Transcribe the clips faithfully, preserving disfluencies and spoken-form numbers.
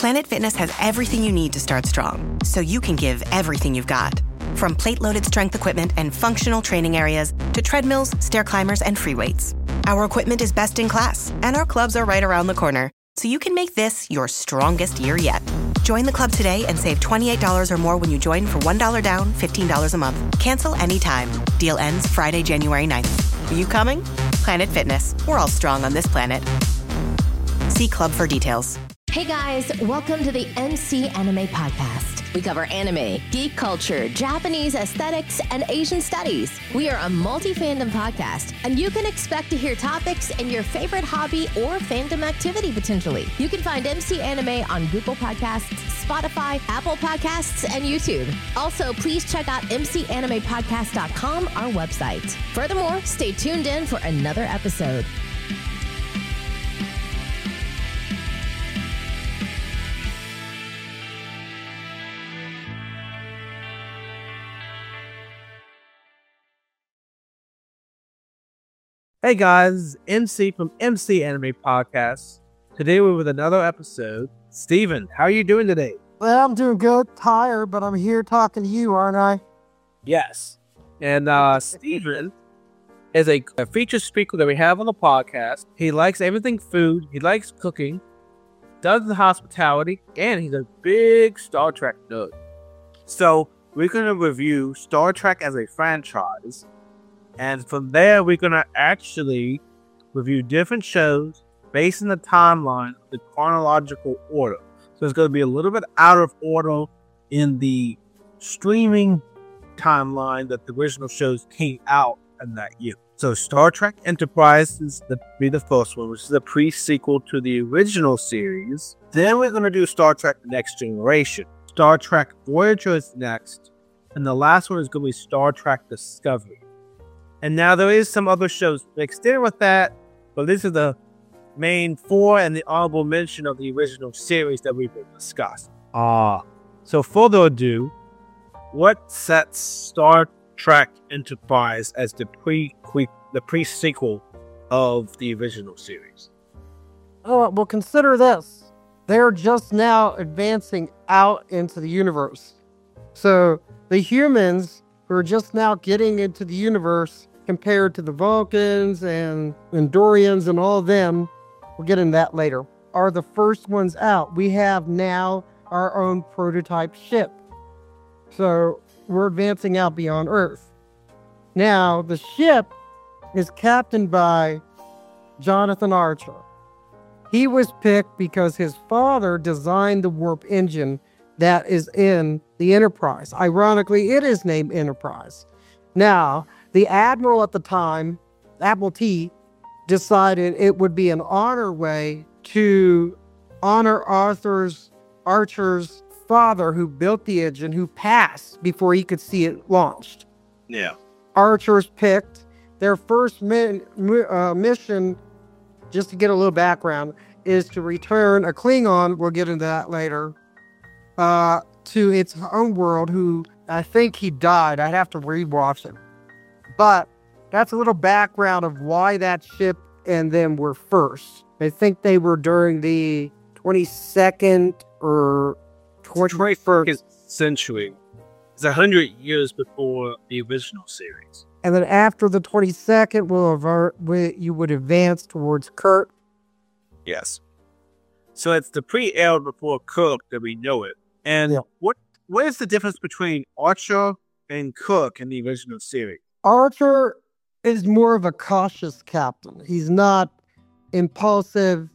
Planet Fitness has everything you need to start strong, so you can give everything you've got. From plate-loaded strength equipment and functional training areas to treadmills, stair climbers, and free weights. Our equipment is best in class, and our clubs are right around the corner, so you can make this your strongest year yet. Join the club today and save twenty-eight dollars or more when you join for one dollar down, fifteen dollars a month. Cancel anytime. Deal ends Friday, January ninth. Are you coming? Planet Fitness. We're all strong on this planet. See club for details. Hey guys, welcome to the M C Anime Podcast. We cover anime, geek culture, Japanese aesthetics, and Asian studies. We are a multi-fandom podcast, and you can expect to hear topics in your favorite hobby or fandom activity potentially. You can find M C Anime on Google Podcasts, Spotify, Apple Podcasts, and YouTube. Also, please check out m c anime podcast dot com, our website. Furthermore, stay tuned in for another episode. Hey guys, M C from M C Anime Podcast. Today we're with another episode. Steven, how are you doing today? Well, I'm doing good, tired, but I'm here talking to you, aren't I? Yes. And uh, Steven is a, a featured speaker that we have on the podcast. He likes everything food, he likes cooking, does the hospitality, and he's a big Star Trek nerd. So we're going to review Star Trek as a franchise. And from there, we're going to actually review different shows based on the timeline of the chronological order. So it's going to be a little bit out of order in the streaming timeline that the original shows came out in that year. So Star Trek Enterprise is the be the first one, which is a pre-sequel to the original series. Then we're going to do Star Trek The Next Generation. Star Trek Voyager is next. And the last one is going to be Star Trek Discovery. And now there is some other shows mixed in with that, but this is the main four and the honorable mention of the original series that we've discussed. Ah, so further ado, what sets Star Trek Enterprise as the pre the pre-sequel of the original series? Oh, well, consider this. They're just now advancing out into the universe. So the humans who are just now getting into the universe compared to the Vulcans and Andorians and all of them, we'll get into that later, are the first ones out. We have now our own prototype ship. So we're advancing out beyond Earth. Now, the ship is captained by Jonathan Archer. He was picked because his father designed the warp engine that is in the Enterprise. Ironically, it is named Enterprise. Now, the Admiral at the time, Admiralty, decided it would be an honor way to honor Arthur's, Archer's father who built the engine, who passed before he could see it launched. Yeah. Archer's picked. Their first min, uh, mission, just to get a little background, is to return a Klingon, we'll get into that later, Uh, to its own world, who I think he died. I'd have to rewatch it. But that's a little background of why that ship and them were first. I think they were during the twenty-second or twenty-first century. It's a hundred years before the original series. And then after the twenty-second, we'll avert, we, you would advance towards Kirk. Yes. So it's the pre-era before Kirk that we know it. And yeah. what what is the difference between Archer and Kirk in the original series? Archer is more of a cautious captain. He's not impulsive,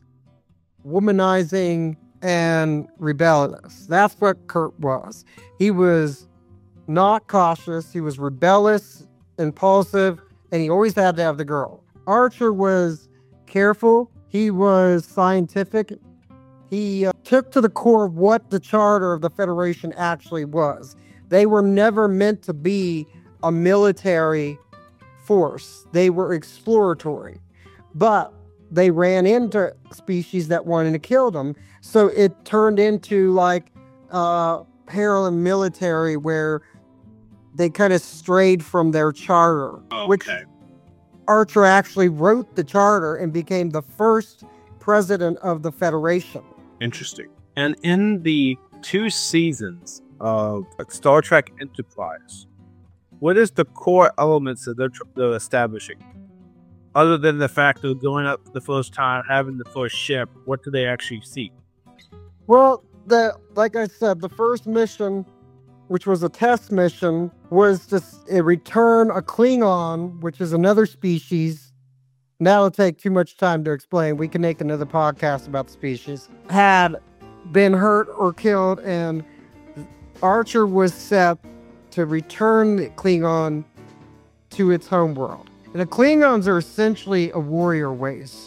womanizing, and rebellious. That's what Kirk was. He was not cautious. He was rebellious, impulsive, and he always had to have the girl. Archer was careful. He was scientific. He uh, took to the core of what the charter of the Federation actually was. They were never meant to be a military force. They were exploratory. But they ran into species that wanted to kill them. So it turned into like uh, paramilitary where they kind of strayed from their charter. Okay. Which Archer actually wrote the charter and became the first president of the Federation. Interesting. And in the two seasons of Star Trek Enterprise, what is the core elements that they're, tr- they're establishing? Other than the fact of going up for the first time, having the first ship, what do they actually see? Well, the like I said, the first mission, which was a test mission, was to s- uh, return a Klingon, which is another species. That'll take too much time to explain. We can make another podcast about the species. Had been hurt or killed, and Archer was set to return the Klingon to its homeworld. And the Klingons are essentially a warrior race.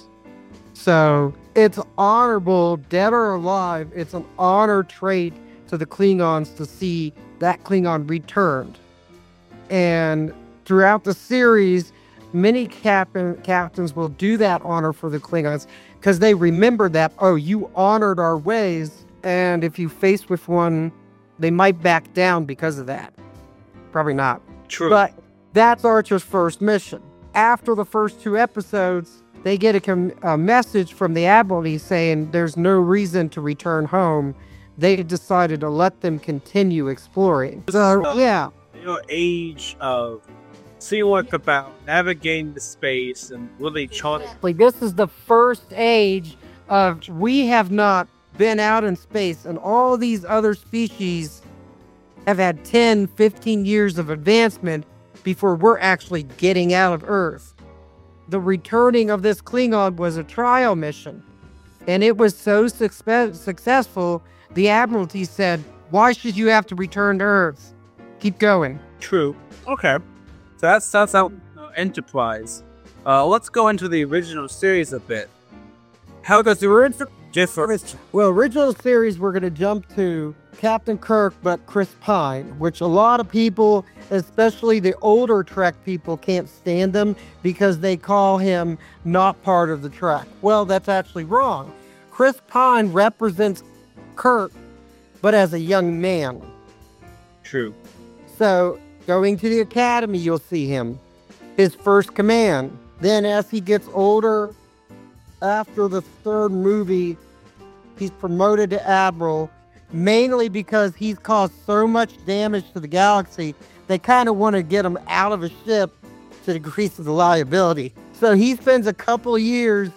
So it's honorable, dead or alive, it's an honor trait to the Klingons to see that Klingon returned. And throughout the series, many captain, captains will do that honor for the Klingons because they remember that, oh, you honored our ways, and if you face with one, they might back down because of that. Probably not. True. But that's Archer's first mission. After the first two episodes, they get a, com- a message from the Admiralty saying there's no reason to return home. They decided to let them continue exploring. So, yeah. Your age of seeing what's about, navigating the space, and really charting. Like, this is the first age of we have not been out in space, and all these other species have had ten, fifteen years of advancement before we're actually getting out of Earth. The returning of this Klingon was a trial mission, and it was so success- successful, the Admiralty said, why should you have to return to Earth? Keep going. True. Okay. So that starts out uh, Enterprise. Uh, let's go into the original series a bit. How does the original differ? Well, original series, we're going to jump to Captain Kirk, but Chris Pine, which a lot of people, especially the older Trek people, can't stand them because they call him not part of the Trek. Well, that's actually wrong. Chris Pine represents Kirk, but as a young man. True. So, going to the academy, you'll see him. His first command. Then as he gets older, after the third movie, he's promoted to Admiral, mainly because he's caused so much damage to the galaxy, they kind of want to get him out of a ship to decrease the liability. So he spends a couple of years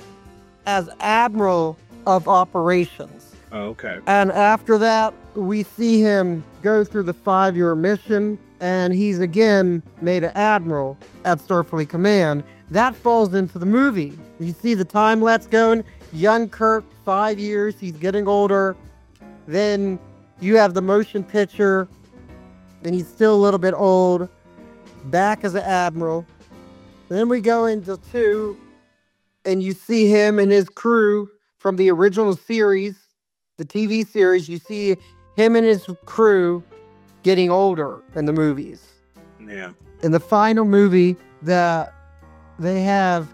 as Admiral of Operations. Oh, okay. And after that, we see him go through the five-year mission, and he's again made an Admiral at Starfleet Command. That falls into the movie. You see the time lapse going, young Kirk, five years, he's getting older. Then you have the motion picture, and he's still a little bit old, back as an Admiral. Then we go into two, and you see him and his crew from the original series, the T V series. You see him and his crew getting older in the movies. Yeah. In the final movie, the they have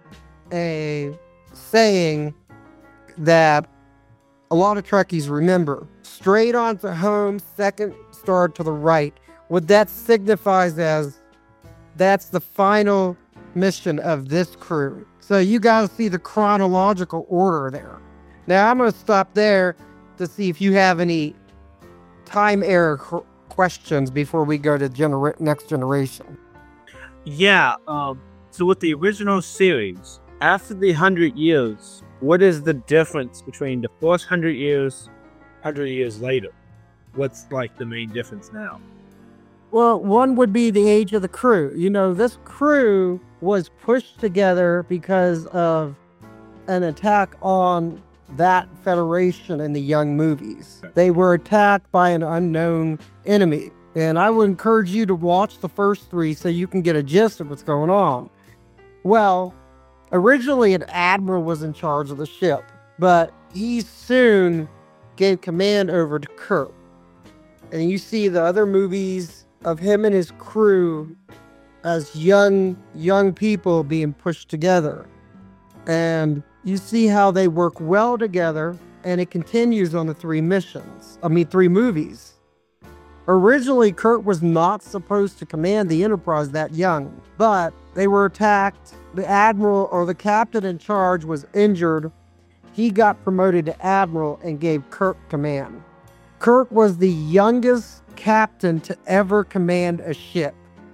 a saying that a lot of Trekkies remember. Straight on to home, second star to the right. What that signifies as that's the final mission of this crew. So you got to see the chronological order there. Now I'm going to stop there to see if you have any time error qu- questions before we go to genera- next generation. Yeah. Um. So with the original series, after the hundred years, what is the difference between the first hundred years, hundred years later? What's like the main difference now? Well, one would be the age of the crew. You know, this crew was pushed together because of an attack on that Federation in the young movies. They were attacked by an unknown enemy. And I would encourage you to watch the first three so you can get a gist of what's going on. Well, originally an admiral was in charge of the ship, but he soon gave command over to Kirk. And you see the other movies of him and his crew as young, young people being pushed together. And you see how they work well together, and it continues on the three missions. I mean, three movies. Originally, Kirk was not supposed to command the Enterprise that young, but they were attacked. The admiral or the captain in charge was injured, he got promoted to admiral and gave Kirk command. Kirk was the youngest captain to ever command a ship.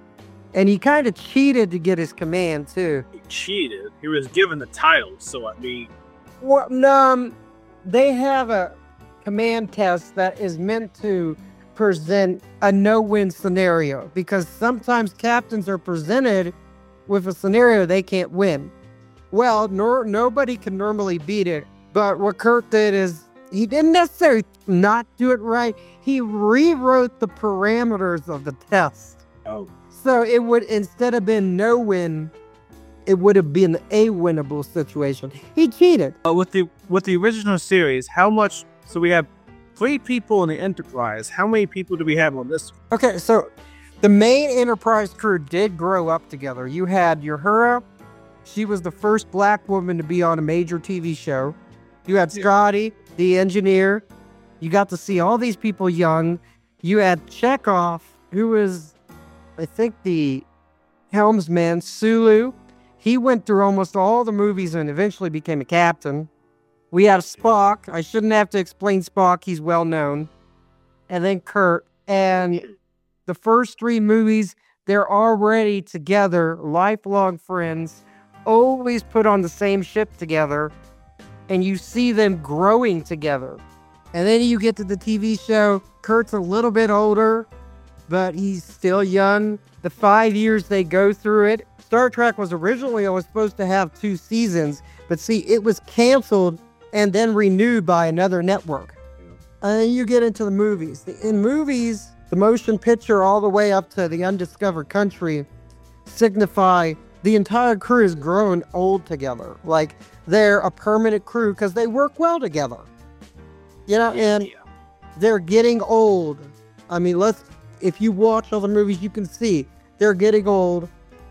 And he kind of cheated to get his command, too. He cheated. He was given the title, so I mean... Well, um, they have a command test that is meant to present a no-win scenario, because sometimes captains are presented with a scenario they can't win. Well, no, nobody can normally beat it, but what Kirk did is he didn't necessarily not do it right. He rewrote the parameters of the test. Oh. So it would, instead of being no win, it would have been a winnable situation. He cheated. Uh, with the with the original series, how much? So we have three people in the Enterprise. How many people do we have on this? Okay, so the main Enterprise crew did grow up together. You had Uhura. She was the first black woman to be on a major T V show. You had Scotty, the engineer. You got to see all these people young. You had Chekhov, who was, I think, the helmsman. Sulu. He went through almost all the movies and eventually became a captain. We have Spock. I shouldn't have to explain Spock. He's well known. And then Kirk. And the first three movies, they're already together, lifelong friends, always put on the same ship together. And you see them growing together. And then you get to the T V show. Kurt's a little bit older, but he's still young. The five years they go through it. Star Trek was originally only supposed to have two seasons, but see, it was canceled and then renewed by another network. And then you get into the movies. In movies, the motion picture all the way up to the Undiscovered Country signify the entire crew is growing old together. Like, they're a permanent crew because they work well together. You know, and they're getting old. I mean, let's, if you watch all the movies, you can see they're getting old.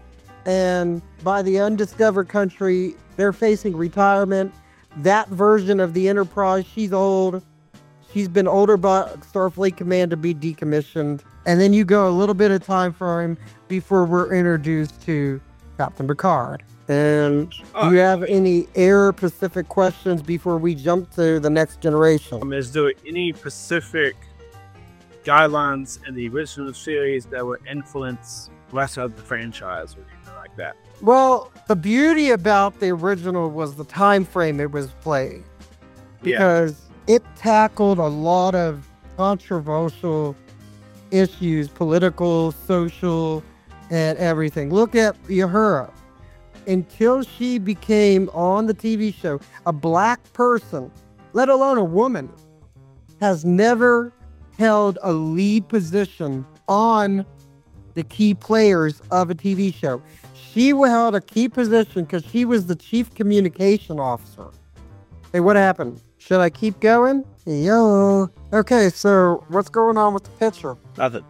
And by the Undiscovered Country, they're facing retirement. That version of the Enterprise, she's old. She's been older by Starfleet Command to be decommissioned. And then you go a little bit of time for him before we're introduced to Captain Picard. And do you have any Air Pacific questions before we jump to the Next Generation? Um, is there any Pacific guidelines in the original series that would influence the rest of the franchise or anything like that? Well, the beauty about the original was the time frame it was played. Because yeah. it tackled a lot of controversial issues, political, social, and everything. Look at Uhura. Until she became, on the T V show, a black person, let alone a woman, has never held a lead position on the key players of a T V show. She held a key position because she was the chief communication officer. Hey, what happened? Should I keep going? Yo. Okay, so what's going on with the picture? Nothing.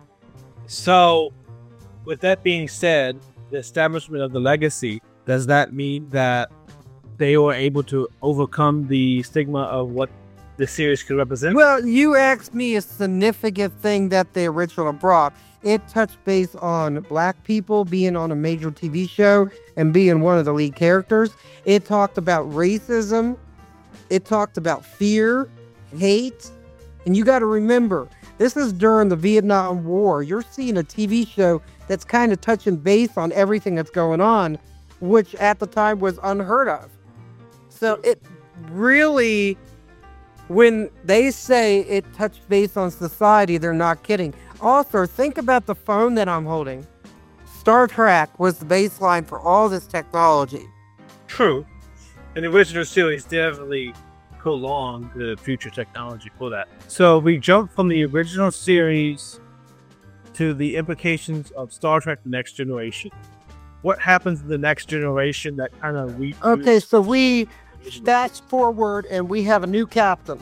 So, with that being said, the establishment of the legacy, does that mean that they were able to overcome the stigma of what the series could represent? Well, you asked me a significant thing that the original brought. It touched base on black people being on a major T V show and being one of the lead characters. It talked about racism. It talked about fear, hate. And you got to remember, this is during the Vietnam War. You're seeing a T V show that's kind of touching base on everything that's going on, which at the time was unheard of. So it really, when they say it touched base on society, they're not kidding. Also, think about the phone that I'm holding. Star Trek was the baseline for all this technology. True. And the original series definitely prolonged the future technology for that. So we jump from the original series to the implications of Star Trek The Next Generation. What happens in The Next Generation that kind of... Re- okay, so we fast forward and we have a new captain.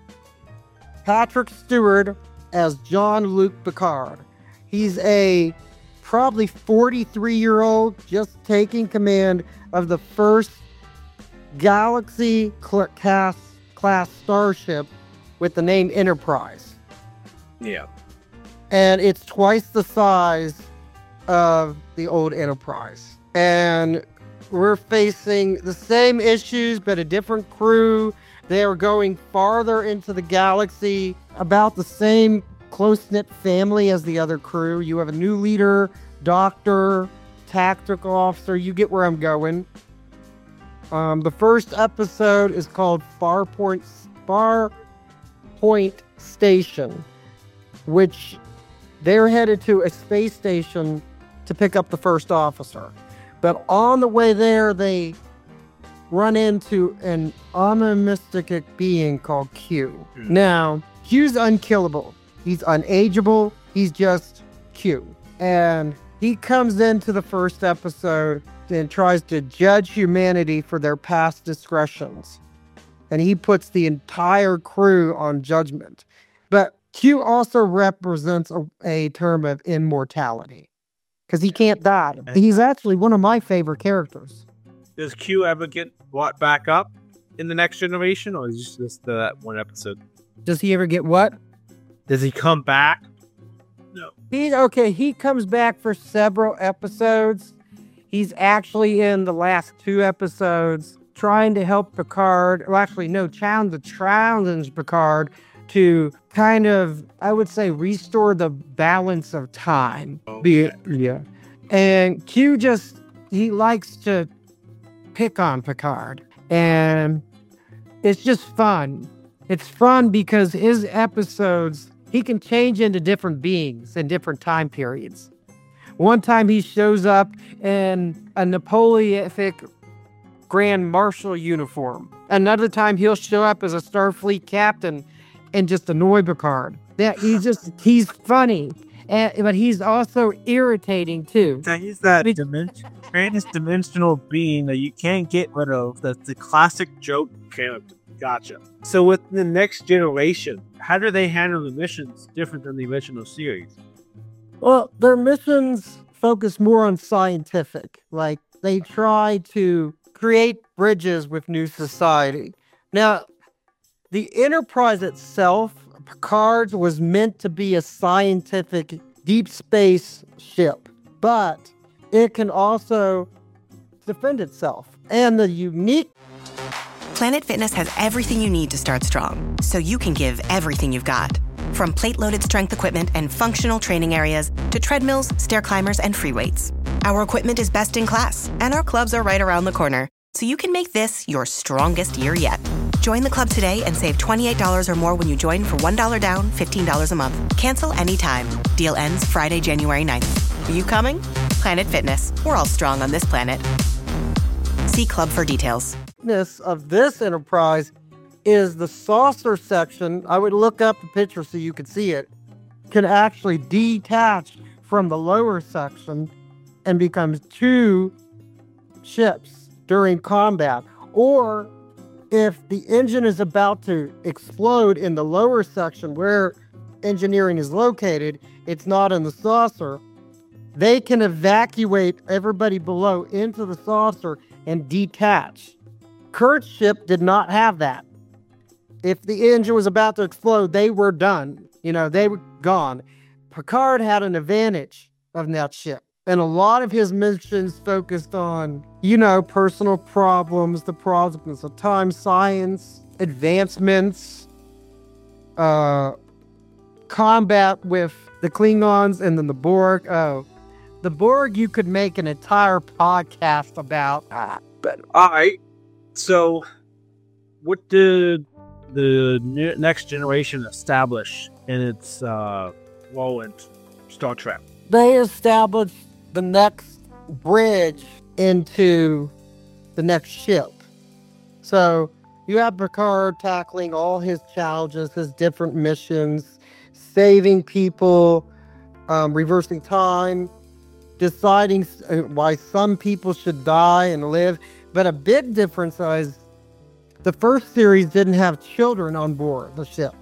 Patrick Stewart as Jean-Luc Picard. He's a probably forty-three-year-old just taking command of the first Galaxy class, class starship with the name Enterprise. Yeah. And it's twice the size of the old Enterprise. And we're facing the same issues, but a different crew. They are going farther into the galaxy, about the same close-knit family as the other crew. You have a new leader, doctor, tactical officer. You get where I'm going. Um, the first episode is called Farpoint, Farpoint Station, which they're headed to a space station to pick up the first officer. But on the way there, they run into an omnistic being called Q. Mm. Now, Q's unkillable. He's unageable. He's just Q. And he comes into the first episode and tries to judge humanity for their past discretions. And he puts the entire crew on judgment. But Q also represents a, a term of immortality. Because he can't die. He's actually one of my favorite characters. Does Q ever get brought back up in the Next Generation, or is it just that one episode? Does he ever get what? Does he come back? No. He, okay, he comes back for several episodes. He's actually in the last two episodes trying to help Picard, well, actually, no, challenge, challenge Picard to kind of, I would say, restore the balance of time. Okay. Yeah. And Q just, he likes to pick on Picard. And it's just fun. It's fun because his episodes, he can change into different beings in different time periods. One time he shows up in a Napoleonic Grand Marshal uniform. Another time he'll show up as a Starfleet captain and just annoy Picard. Yeah, he's just, he's funny. And, but he's also irritating too. So he's that dimension, trans-dimensional being that you can't get rid of. That's the classic joke character. Gotcha. So with the Next Generation, how do they handle the missions different than the original series? Well, their missions focus more on scientific. Like, they try to create bridges with new society. Now, the Enterprise itself, Picard, was meant to be a scientific deep space ship, but it can also defend itself. And the unique... Planet Fitness has everything you need to start strong, so you can give everything you've got. From plate-loaded strength equipment and functional training areas to treadmills, stair climbers, and free weights. Our equipment is best in class, and our clubs are right around the corner, so you can make this your strongest year yet. Join the club today and save twenty-eight dollars or more when you join for one dollar down, fifteen dollars a month. Cancel anytime. Deal ends Friday, January ninth. Are you coming? Planet Fitness. We're all strong on this planet. See club for details. Of this Enterprise is the saucer section. I would look up the picture so you could see it. Can actually detach from the lower section and becomes two ships during combat. Or if the engine is about to explode in the lower section where engineering is located, it's not in the saucer, they can evacuate everybody below into the saucer and detach. Kurt's ship did not have that. If the engine was about to explode, they were done. You know, they were gone. Picard had an advantage of that ship. And a lot of his missions focused on, you know, personal problems, the problems of time, science, advancements, uh, combat with the Klingons and then the Borg. Oh, the Borg you could make an entire podcast about. Ah, but all right. So, what did the Next Generation establish in its uh, role in Star Trek? They established the next bridge into the next ship. So, you have Picard tackling all his challenges, his different missions, saving people, um, reversing time, deciding why some people should die and live. But a big difference is the first series didn't have children on board the ship.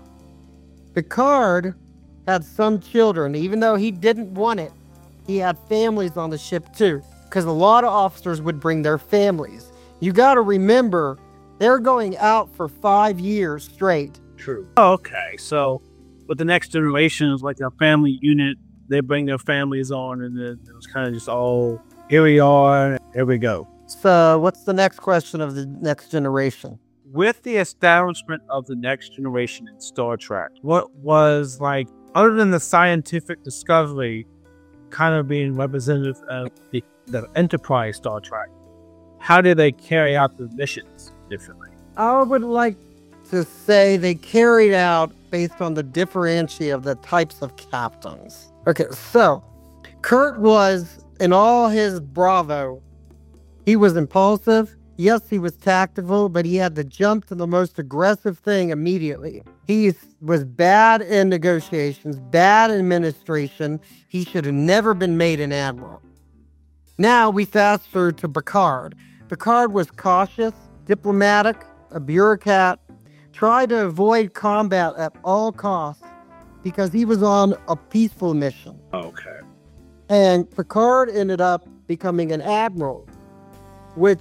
Picard had some children. Even though he didn't want it, he had families on the ship too. Because a lot of officers would bring their families. You got to remember, they're going out for five years straight. True. Okay, so with the Next Generation, it's like a family unit. They bring their families on, and then it was kind of just all, here we are, here we go. So what's the next question of the next generation? With the establishment of the next generation in Star Trek, what was, like, other than the scientific discovery kind of being representative of the, the Enterprise Star Trek, how did they carry out the missions differently? I would like to say they carried out based on the differentiate of the types of captains. Okay, so Kurt was, in all his bravo, he was impulsive. Yes, he was tactical, but he had to jump to the most aggressive thing immediately. He was bad in negotiations, bad in administration. He should have never been made an admiral. Now we fast forward to Picard. Picard was cautious, diplomatic, a bureaucrat, tried to avoid combat at all costs because he was on a peaceful mission. Okay. And Picard ended up becoming an admiral, which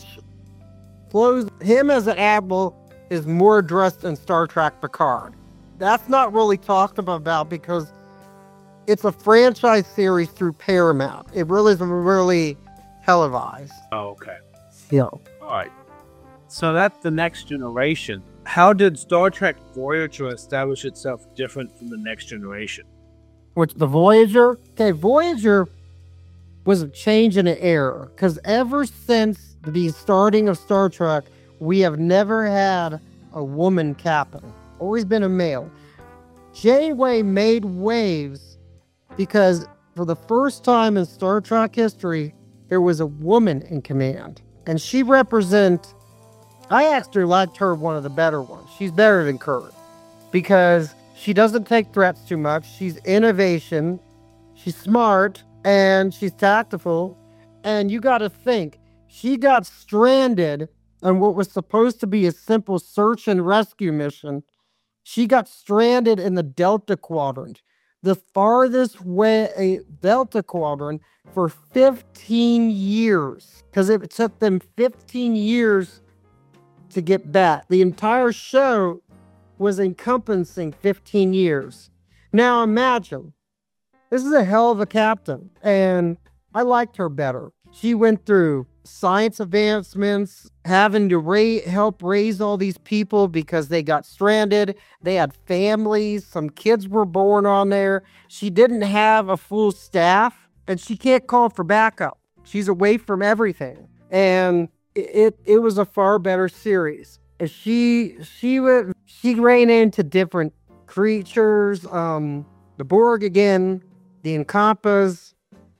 flows him as an admiral is more addressed in Star Trek Picard. That's not really talked about because it's a franchise series through Paramount. It really isn't really televised. Oh, okay. Yeah. All right. So that's the next generation. How did Star Trek Voyager establish itself different from the next generation? Which the Voyager? Okay, Voyager was a change in an era. Because ever since the starting of Star Trek, we have never had a woman captain. Always been a male. Janeway made waves because for the first time in Star Trek history, there was a woman in command. And she represents, I actually liked her one of the better ones. She's better than Kurt because she doesn't take threats too much. She's innovation, she's smart, and she's tactful. And you got to think, she got stranded on what was supposed to be a simple search and rescue mission. She got stranded in the Delta Quadrant, the farthest way Delta Quadrant for fifteen years, because it took them fifteen years to get back. The entire show was encompassing fifteen years. Now imagine, this is a hell of a captain, and I liked her better. She went through science advancements, having to ra- help raise all these people because they got stranded. They had families. Some kids were born on there. She didn't have a full staff, and she can't call for backup. She's away from everything. And it it was a far better series. And she she would she ran into different creatures, um, the Borg again, the Incompas,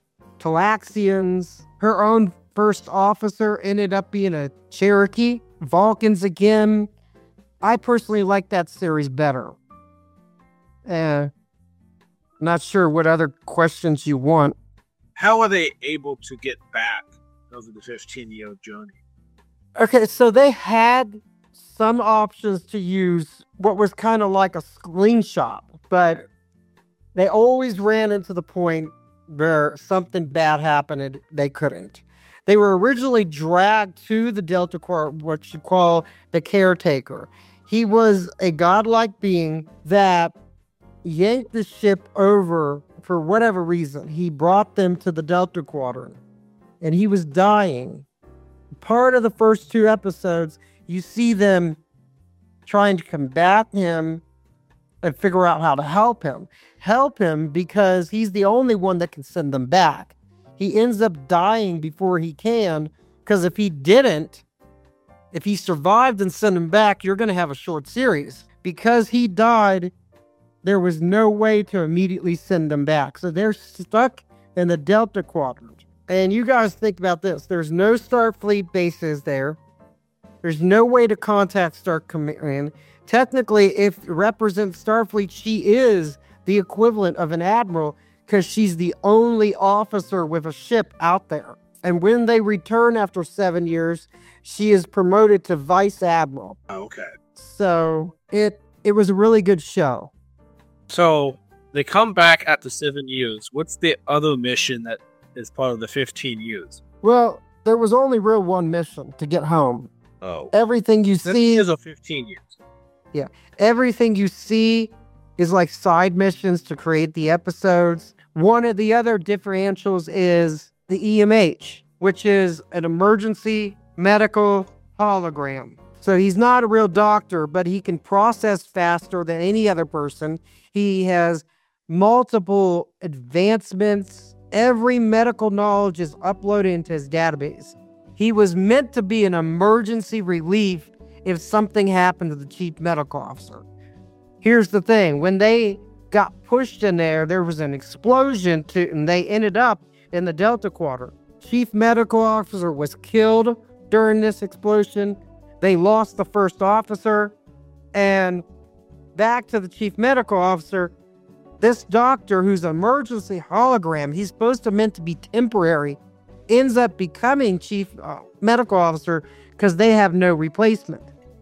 Talaxians. Her own first officer ended up being a Cherokee. Vulcans again. I personally like that series better. Uh, not sure what other questions you want. How are they able to get back over the fifteen-year journey? Okay, so they had some options to use what was kind of like a screenshot, but they always ran into the point where something bad happened and they couldn't. They were originally dragged to the Delta Quadrant, what you call the caretaker. He was a godlike being that yanked the ship over for whatever reason. He brought them to the Delta Quadrant, and he was dying. Part of the first two episodes, you see them trying to combat him and figure out how to help him. Help him because he's the only one that can send them back. He ends up dying before he can, because if he didn't, if he survived and sent him back, you're going to have a short series. Because he died, there was no way to immediately send them back. So they're stuck in the Delta Quadrant. And you guys think about this. There's no Starfleet bases there. There's no way to contact Star Command. Technically, if it represents Starfleet, she is the equivalent of an admiral because she's the only officer with a ship out there. And when they return after seven years, she is promoted to vice admiral. Okay. So it it was a really good show. So they come back after seven years. What's the other mission that is part of the fifteen years? Well, there was only real one mission to get home. Oh. Everything you Seven see years or fifteen years? Yeah. Everything you see is like side missions to create the episodes. One of the other differentials is the E M H. which is an emergency medical hologram. So he's not a real doctor, but he can process faster than any other person. He has multiple advancements. Every medical knowledge is uploaded into his database. He was meant to be an emergency relief if something happened to the chief medical officer. Here's the thing. When they got pushed in there, there was an explosion, to, and they ended up in the Delta Quarter. Chief medical officer was killed during this explosion. They lost the first officer. And back to the chief medical officer, this doctor who's an emergency hologram, he's supposed to meant to be temporary, ends up becoming chief uh, medical officer because they have no replacement.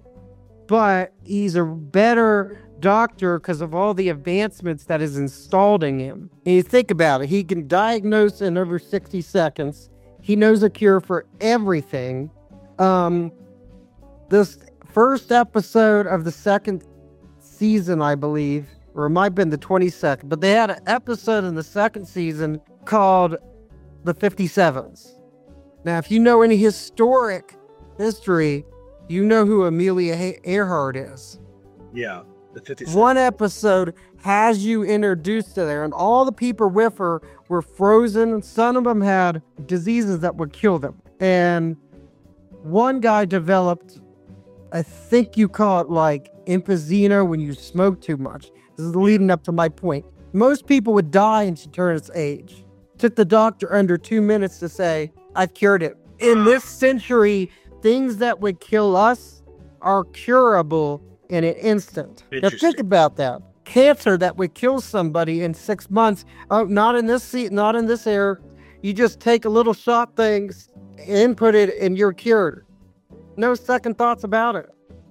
But he's a better doctor because of all the advancements that is installed in him. And you think about it, he can diagnose in over sixty seconds. He knows a cure for everything. Um, this first episode of the second season, I believe, or it might have been the twenty-second, but they had an episode in the second season called The fifty-sevens. Now, if you know any historic history, you know who Amelia Earhart is. Yeah, the fifty-sevens. One episode has you introduced to there, and all the people with her were frozen. Some of them had diseases that would kill them. And one guy developed, I think you call it like emphysema when you smoke too much. This is leading up to my point. Most people would die in Saturni's age. Took the doctor under two minutes to say, I've cured it. In this century, things that would kill us are curable in an instant. Now think about that. Cancer that would kill somebody in six months, oh, not in this seat, not in this air. You just take a little shot things, input it, and you're cured. No second thoughts about it.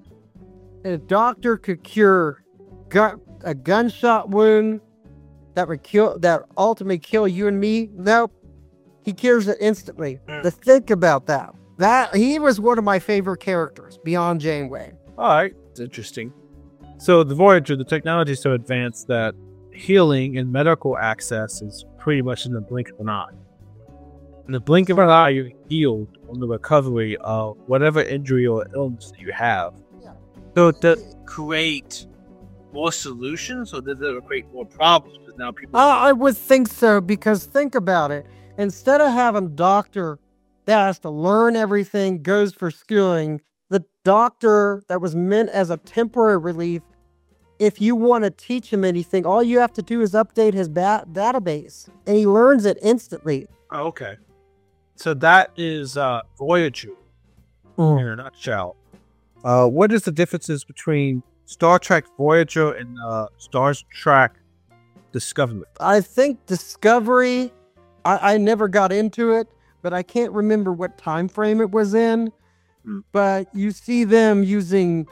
A doctor could cure gu- a gunshot wound that would kill, that ultimately kill you and me. Nope. He cures it instantly. Mm. Let's think about that. That he was one of my favorite characters beyond Janeway. All right, it's interesting. So the Voyager, the technology is so advanced that healing and medical access is pretty much in the blink of an eye. In the blink of an eye, you're healed on the recovery of whatever injury or illness that you have. Yeah. So does it create more solutions, or does it create more problems? Because now people. Uh, I would think so, because think about it. Instead of having a doctor that has to learn everything, goes for schooling, the doctor that was meant as a temporary relief, if you want to teach him anything, all you have to do is update his ba- database, and he learns it instantly. Oh, okay. So that is uh, Voyager mm. in a nutshell. Uh, what is the differences between Star Trek Voyager and uh, Star Trek Discovery? I think Discovery, I, I never got into it, but I can't remember what time frame it was in. Mm. But you see them using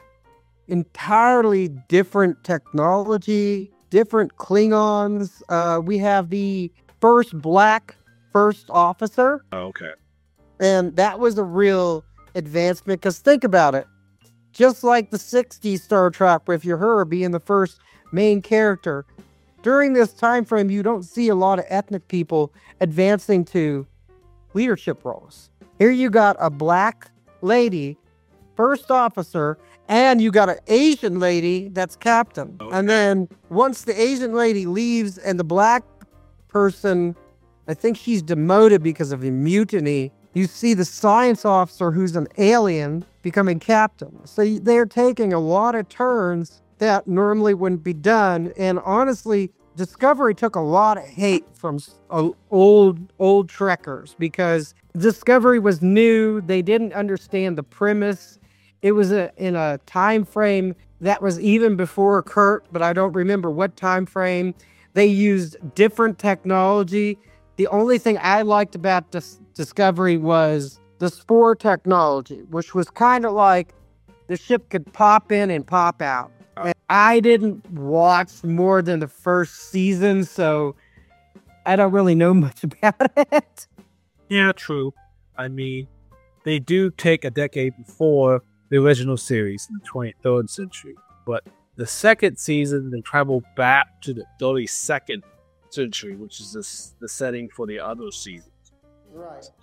entirely different technology, different Klingons. Uh, we have the first black first officer. Oh, okay. And that was a real advancement, because think about it. Just like the sixties Star Trek with Uhura being the first main character, during this time frame, you don't see a lot of ethnic people advancing to leadership roles. Here you got a black lady, first officer, and you got an Asian lady that's captain. Okay. And then once the Asian lady leaves and the black person, I think she's demoted because of a mutiny, you see the science officer who's an alien becoming captain. So they're taking a lot of turns that normally wouldn't be done. And honestly, Discovery took a lot of hate from uh, old, old Trekkers, because Discovery was new. They didn't understand the premise. It was a, in a time frame that was even before Kirk, but I don't remember what time frame. They used different technology. The only thing I liked about Dis- Discovery was the spore technology, which was kind of like the ship could pop in and pop out. And I didn't watch more than the first season, so I don't really know much about it. Yeah, true. I mean, they do take a decade before the original series in the twenty-third century, but the second season, they travel back to the thirty-second century, which is the, the setting for the other seasons. Right. So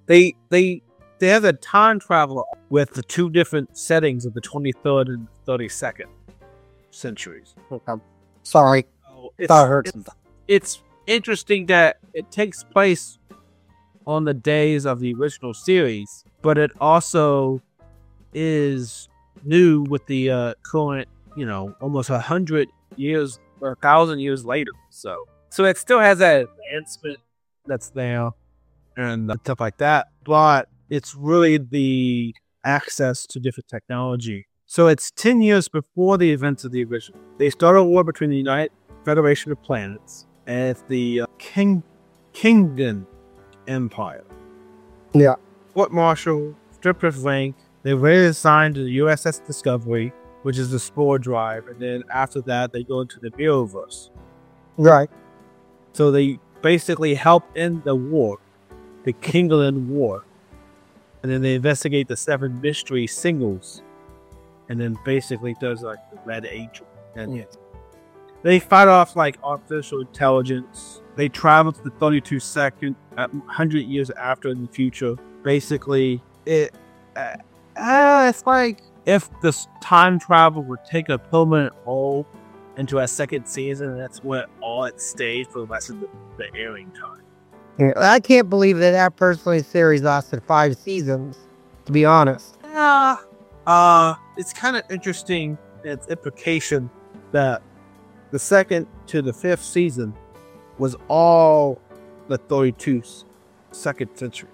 they they they have a time travel with the two different settings of the twenty-third and thirty-second centuries. Okay. Sorry. So it's, That hurts. it's, it's interesting that it takes place on the days of the original series, but it also is new with the uh, current, you know, almost a hundred years or a thousand years later. So, so it still has that advancement that's there and stuff like that, but it's really the access to different technology. So it's ten years before the events of the original. They start a war between the United Federation of Planets and the uh, King Kingdom Empire. Yeah. Fort Marshall, stripped of rank. They were assigned to the U S S Discovery, which is the Spore Drive, and then after that, they go into the Mirrorverse. Right. So they basically help end the war, the Kingland War, and then they investigate the seven mystery singles, and then basically does like the Red Angel, and Yeah. they fight off like artificial intelligence. They travel to the thirty-two second, uh, one hundred years after in the future. Basically, it uh, uh, it's like if this time travel would take a permanent role into a second season, that's where all it stayed for the rest of the, the airing time. Yeah, I can't believe that that personally series lasted five seasons, to be honest. Yeah, uh, it's kind of interesting its implication that the second to the fifth season was all the thirty-two second century.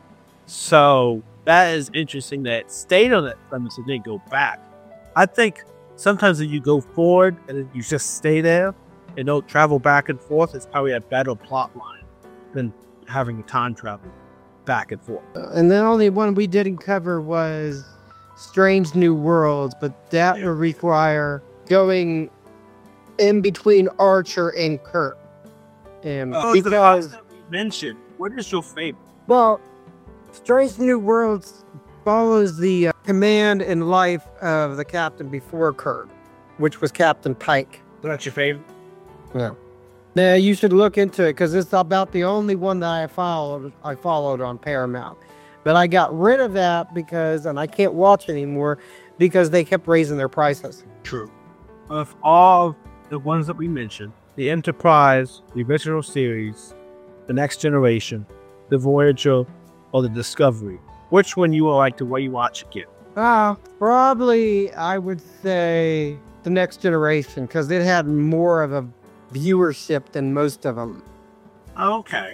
So that is interesting that it stayed on that premise and didn't go back. I think sometimes if you go forward and then you just stay there and don't travel back and forth, it's probably a better plot line than having time travel back and forth. And the only one we didn't cover was Strange New Worlds, but that would require going in between Archer and Kirk. Um, Oh, because, that we mentioned, what is your favorite? well, Strange New Worlds follows the uh, command and life of the captain before Kirk, which was Captain Pike. That's your favorite? Yeah. Now you should look into it because it's about the only one that I followed. I followed on Paramount, but I got rid of that because, and I can't watch anymore because they kept raising their prices. True. Of all the ones that we mentioned, the Enterprise, the original series, the Next Generation, the Voyager, or the Discovery, which one you would like to rewatch again? Ah, probably I would say the Next Generation because it had more of a viewership than most of them. Okay.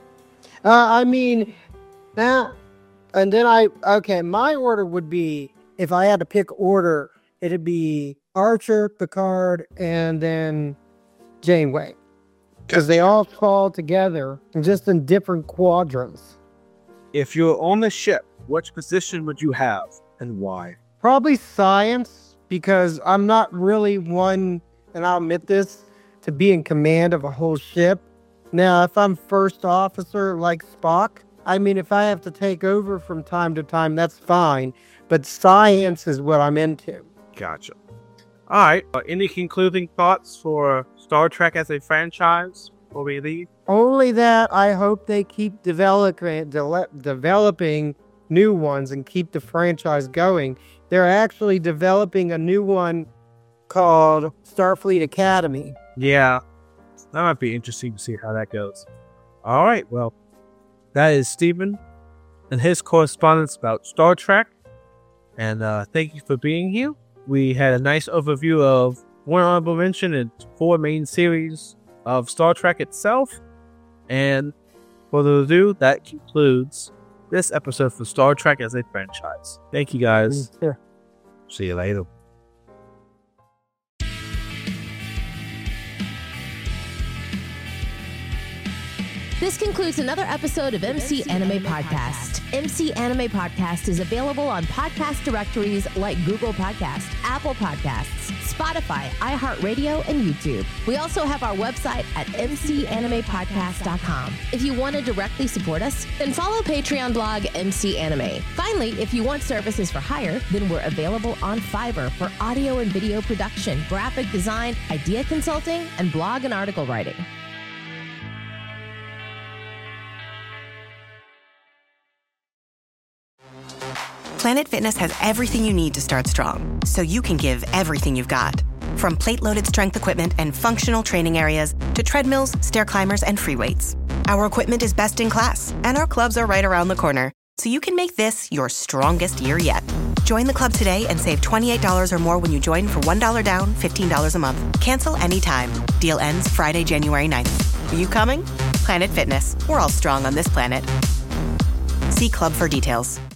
Uh, I mean, that, and then I, okay, my order would be, if I had to pick order, it'd be Archer, Picard, and then Janeway. Because they all fall together, just in different quadrants. If you're on the ship, which position would you have and why? Probably science, because I'm not really one, and I'll admit this, to be in command of a whole ship. Now, if I'm first officer like Spock, I mean, if I have to take over from time to time, that's fine. But science is what I'm into. Gotcha. All right. Uh, any concluding thoughts for Star Trek as a franchise before we leave? Only that I hope they keep developing, de- developing new ones and keep the franchise going. They're actually developing a new one called Starfleet Academy. Yeah, that might be interesting to see how that goes. All right, well, that is Stephen and his correspondence about Star Trek. And uh, thank you for being here. We had a nice overview of one honorable mention and four main series of Star Trek itself. And for the ado, that concludes this episode for Star Trek as a franchise. Thank you guys. Yeah. See you later. This concludes another episode of M C Anime Podcast. M C Anime Podcast is available on podcast directories like Google Podcast, Apple Podcasts, Spotify, iHeartRadio, and YouTube. We also have our website at m c anime podcast dot com. If you want to directly support us, then follow Patreon blog M C Anime. Finally, if you want services for hire, then we're available on Fiverr for audio and video production, graphic design, idea consulting, and blog and article writing. Planet Fitness has everything you need to start strong, so you can give everything you've got. From plate-loaded strength equipment and functional training areas to treadmills, stair climbers, and free weights. Our equipment is best in class, and our clubs are right around the corner, so you can make this your strongest year yet. Join the club today and save twenty-eight dollars or more when you join for one dollar down, fifteen dollars a month. Cancel anytime. Deal ends Friday, January ninth. Are you coming? Planet Fitness. We're all strong on this planet. See club for details.